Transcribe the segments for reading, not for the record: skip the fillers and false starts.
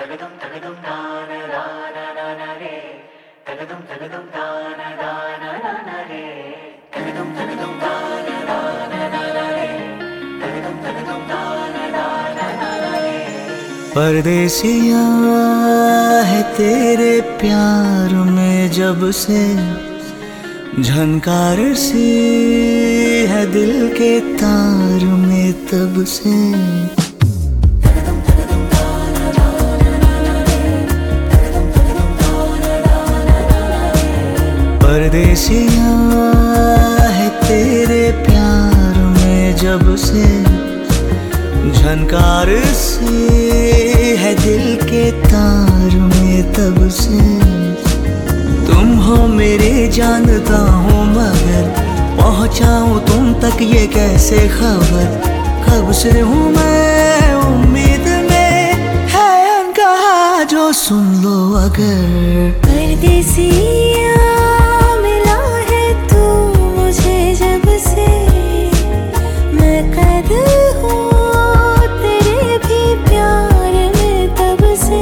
परदेसिया है तेरे प्यार में जब से, झनकार सी है दिल के तार में तब से। परदेसिया है तेरे प्यार में जब से, झनकार सी है दिल के तार में तब से। तुम हो मेरे जानता हूँ मगर पहुँचाऊँ तुम तक ये कैसे खबर। कब से हूँ मैं उम्मीद में, है अनकहा जो सुन लो अगर। परदेसिया मिला है तू मुझे जब से, मैं कैद हूँ तेरे भी प्यार में तब से।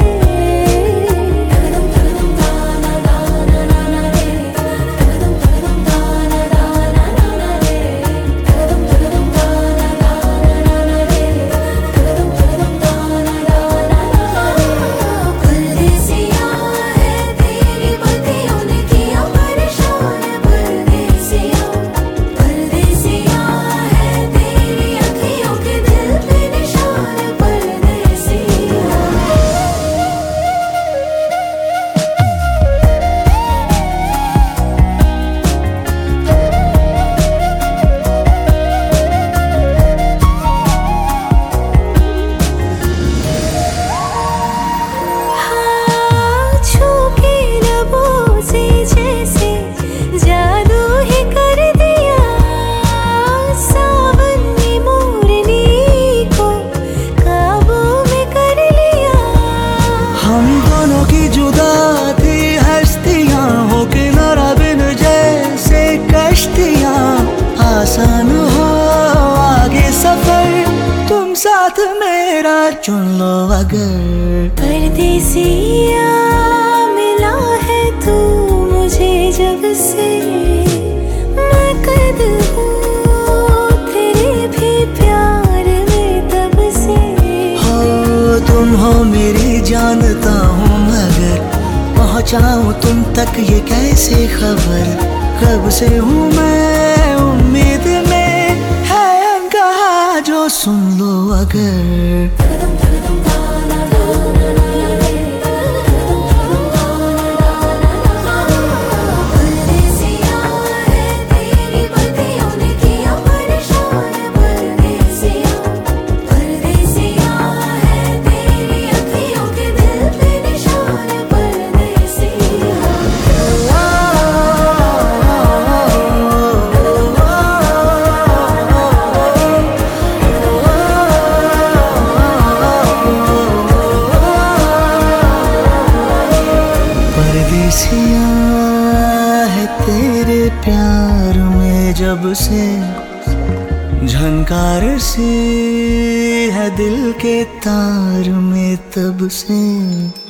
आसान हो आगे सफर तुम साथ मेरा चुन लो अगर। परदेसिया मिला है तू मुझे जब से, मैं कैद हूँ तेरे भी प्यार में तब से। हो तुम हो मेरी जानता हूँ मगर पहुँचाऊँ तुम तक ये कैसे खबर। कब से हूँ मैं उम्मीद में, है अनकहा जो सुन लो अगर। परदेसिया है तेरे प्यार में जब से, झनकार सी है दिल के तार में तब से।